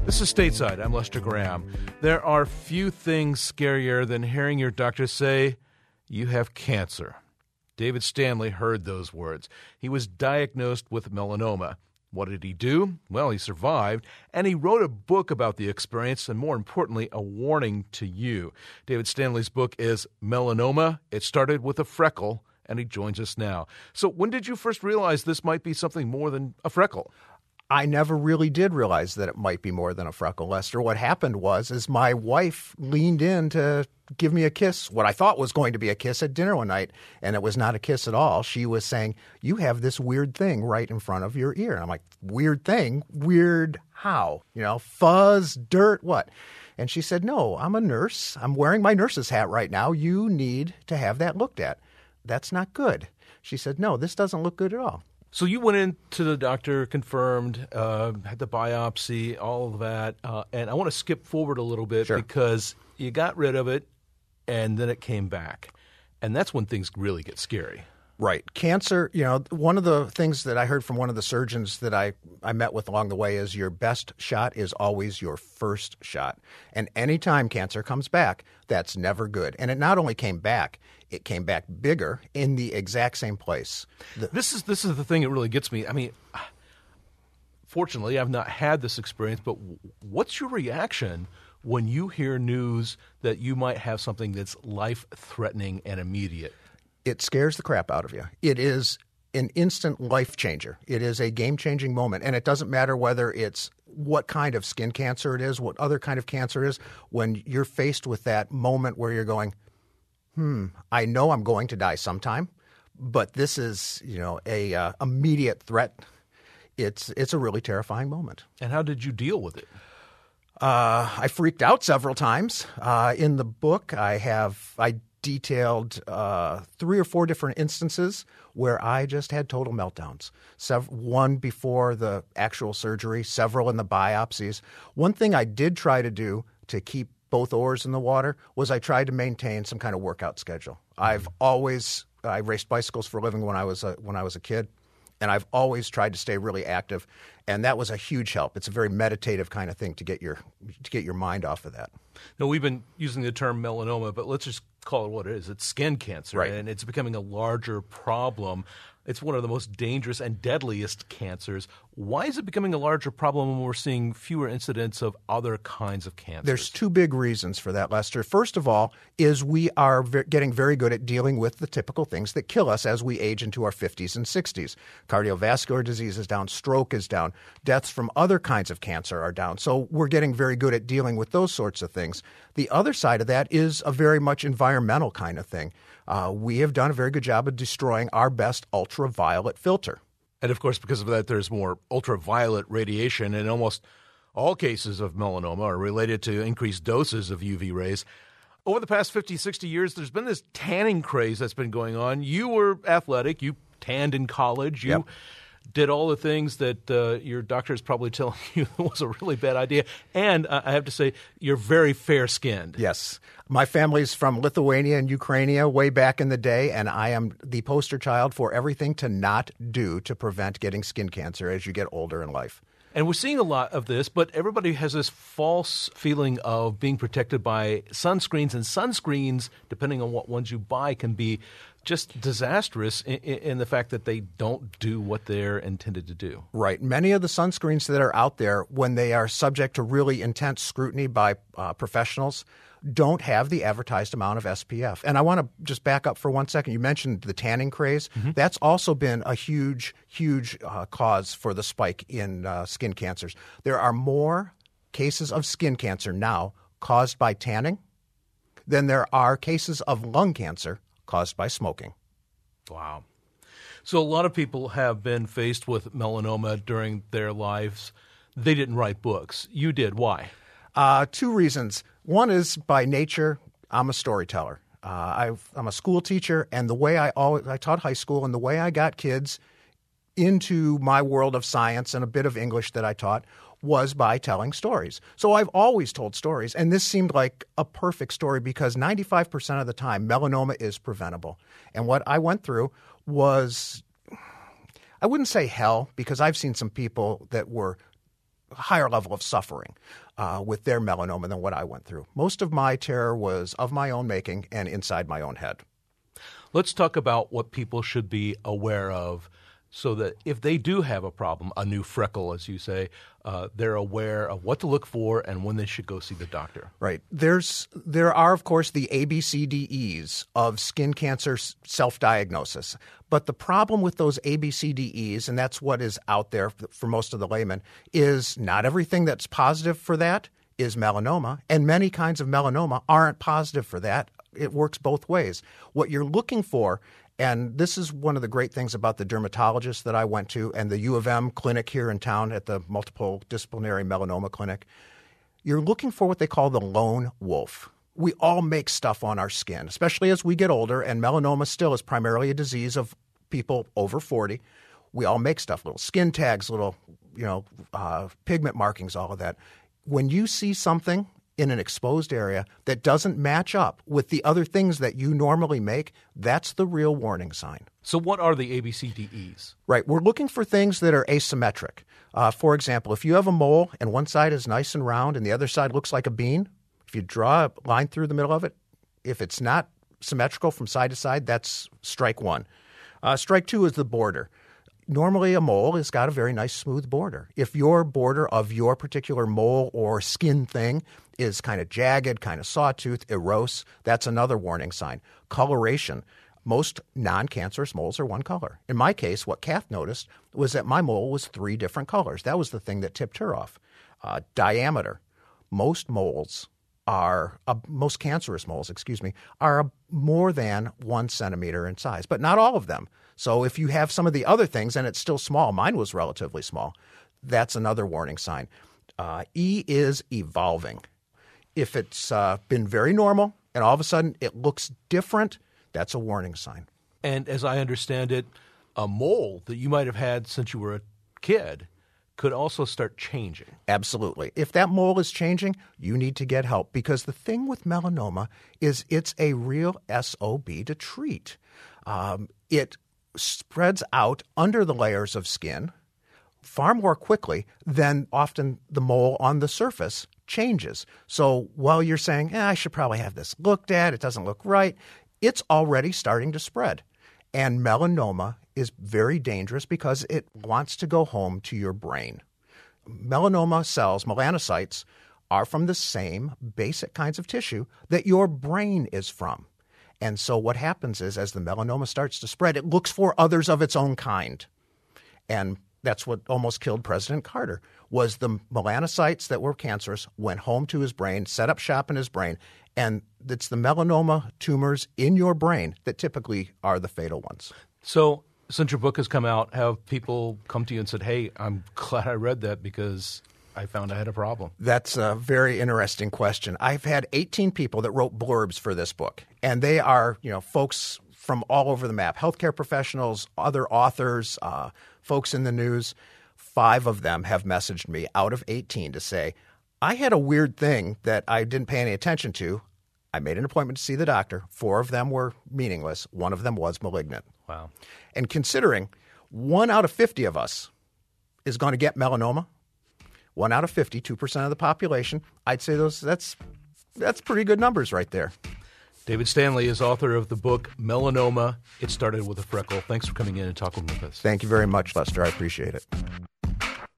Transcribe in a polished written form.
This is Stateside. I'm Lester Graham. There are few things scarier than hearing your doctor say, you have cancer. David Stanley heard those words. He was diagnosed with melanoma. What did he do? Well, he survived, and he wrote a book about the experience, and more importantly, a warning to you. David Stanley's book is Melanoma. It started with a freckle, and he joins us now. So when did you first realize this might be something more than a freckle? I never really did realize that it might be more than a freckle, Lester. What happened is my wife leaned in to give me a kiss, what I thought was going to be a kiss at dinner one night, and it was not a kiss at all. She was saying, you have this weird thing right in front of your ear. And I'm like, weird thing? Weird how? Fuzz, dirt, what? And she said, no, I'm a nurse. I'm wearing my nurse's hat right now. You need to have that looked at. That's not good. She said, no, this doesn't look good at all. So you went into the doctor, confirmed, had the biopsy, all of that. And I want to skip forward a little bit because you got rid of it and then it came back. And that's when things really get scary. Right. Cancer, one of the things that I heard from one of the surgeons that I met with along the way is your best shot is always your first shot. And anytime cancer comes back, that's never good. And it not only came back, it came back bigger in the exact same place. This is the thing that really gets me. I mean, fortunately, I've not had this experience, but what's your reaction when you hear news that you might have something that's life-threatening and immediate? It scares the crap out of you. It is an instant life changer. It is a game-changing moment. And it doesn't matter whether it's what kind of skin cancer it is, what other kind of cancer it is. When you're faced with that moment where you're going, I know I'm going to die sometime, but this is, a immediate threat. It's a really terrifying moment. And how did you deal with it? I freaked out several times. In the book, I detailed 3 or 4 different instances where I just had total meltdowns. One before the actual surgery, several in the biopsies. One thing I did try to do to keep both oars in the water was I tried to maintain some kind of workout schedule. I raced bicycles for a living when I was a kid, and I've always tried to stay really active, and that was a huge help. It's a very meditative kind of thing to get your mind off of that. Now, we've been using the term melanoma, but let's just call it what it is. It's skin cancer, right? And it's becoming a larger problem. It's one of the most dangerous and deadliest cancers. Why is it becoming a larger problem when we're seeing fewer incidents of other kinds of cancers? There's 2 big reasons for that, Lester. First of all is we are getting very good at dealing with the typical things that kill us as we age into our 50s and 60s. Cardiovascular disease is down, stroke is down, deaths from other kinds of cancer are down. So we're getting very good at dealing with those sorts of things. The other side of that is a very much environmental kind of thing. We have done a very good job of destroying our best ultraviolet filter. And, of course, because of that, there's more ultraviolet radiation, and almost all cases of melanoma are related to increased doses of UV rays. Over the past 50, 60 years, there's been this tanning craze that's been going on. You were athletic. You tanned in college. You did all the things that your doctor is probably telling you was a really bad idea. And I have to say, you're very fair-skinned. Yes. My family's from Lithuania and Ukraine way back in the day, and I am the poster child for everything to not do to prevent getting skin cancer as you get older in life. And we're seeing a lot of this, but everybody has this false feeling of being protected by sunscreens. And sunscreens, depending on what ones you buy, can be just disastrous in the fact that they don't do what they're intended to do. Right. Many of the sunscreens that are out there, when they are subject to really intense scrutiny by professionals, don't have the advertised amount of SPF. And I want to just back up for 1 second. You mentioned the tanning craze. Mm-hmm. That's also been a huge cause for the spike in skin cancers. There are more cases of skin cancer now caused by tanning than there are cases of lung cancer caused by smoking. Wow. So a lot of people have been faced with melanoma during their lives. They didn't write books. You did. Why? 2 reasons. One is by nature, I'm a storyteller. I'm a school teacher, and the way I taught high school, and the way I got kids into my world of science and a bit of English that I taught was by telling stories. So I've always told stories, and this seemed like a perfect story because 95% of the time, melanoma is preventable. And what I went through was, I wouldn't say hell, because I've seen some people that were higher level of suffering with their melanoma than what I went through. Most of my terror was of my own making and inside my own head. Let's talk about what people should be aware of so that if they do have a problem, a new freckle, as you say, they're aware of what to look for and when they should go see the doctor. Right. There are, of course, the ABCDEs of skin cancer self-diagnosis. But the problem with those ABCDEs, and that's what is out there for most of the laymen, is not everything that's positive for that is melanoma, and many kinds of melanoma aren't positive for that. It works both ways. What you're looking for, and this is one of the great things about the dermatologist that I went to and the U of M clinic here in town at the Multiple Disciplinary Melanoma Clinic, you're looking for what they call the lone wolf. We all make stuff on our skin, especially as we get older, and melanoma still is primarily a disease of people over 40. We all make stuff, little skin tags, little pigment markings, all of that. When you see something in an exposed area that doesn't match up with the other things that you normally make, that's the real warning sign. So what are the ABCDEs? Right. We're looking for things that are asymmetric. For example, if you have a mole and one side is nice and round and the other side looks like a bean, if you draw a line through the middle of it, if it's not symmetrical from side to side, that's strike one. Strike two is the border. Normally, a mole has got a very nice smooth border. If your border of your particular mole or skin thing is kind of jagged, kind of sawtooth, erose, that's another warning sign. Coloration. Most non-cancerous moles are one color. In my case, what Kath noticed was that my mole was 3 different colors. That was the thing that tipped her off. Diameter. Most cancerous moles, are more than 1 centimeter in size, but not all of them. So if you have some of the other things and it's still small, mine was relatively small, that's another warning sign. E is evolving. If it's been very normal and all of a sudden it looks different, that's a warning sign. And as I understand it, a mole that you might have had since you were a kid could also start changing. Absolutely. If that mole is changing, you need to get help, because the thing with melanoma is it's a real SOB to treat. It spreads out under the layers of skin far more quickly than often the mole on the surface changes. So while you're saying, I should probably have this looked at, it doesn't look right, it's already starting to spread. And melanoma is very dangerous because it wants to go home to your brain. Melanoma cells, melanocytes, are from the same basic kinds of tissue that your brain is from. And so what happens is, as the melanoma starts to spread, it looks for others of its own kind. And that's what almost killed President Carter, was the melanocytes that were cancerous went home to his brain, set up shop in his brain, and it's the melanoma tumors in your brain that typically are the fatal ones. So since your book has come out, have people come to you and said, hey, I'm glad I read that because I found I had a problem? That's a very interesting question. I've had 18 people that wrote blurbs for this book, and they are, folks from all over the map, healthcare professionals, other authors, folks in the news. 5 of them have messaged me out of 18 to say, I had a weird thing that I didn't pay any attention to. I made an appointment to see the doctor. 4 of them were meaningless. 1 of them was malignant. Wow. And considering 1 out of 50 of us is going to get melanoma, 1 out of 50, 2% of the population, I'd say that's pretty good numbers right there. David Stanley is author of the book Melanoma, It Started with a Freckle. Thanks for coming in and talking with us. Thank you very much, Lester. I appreciate it.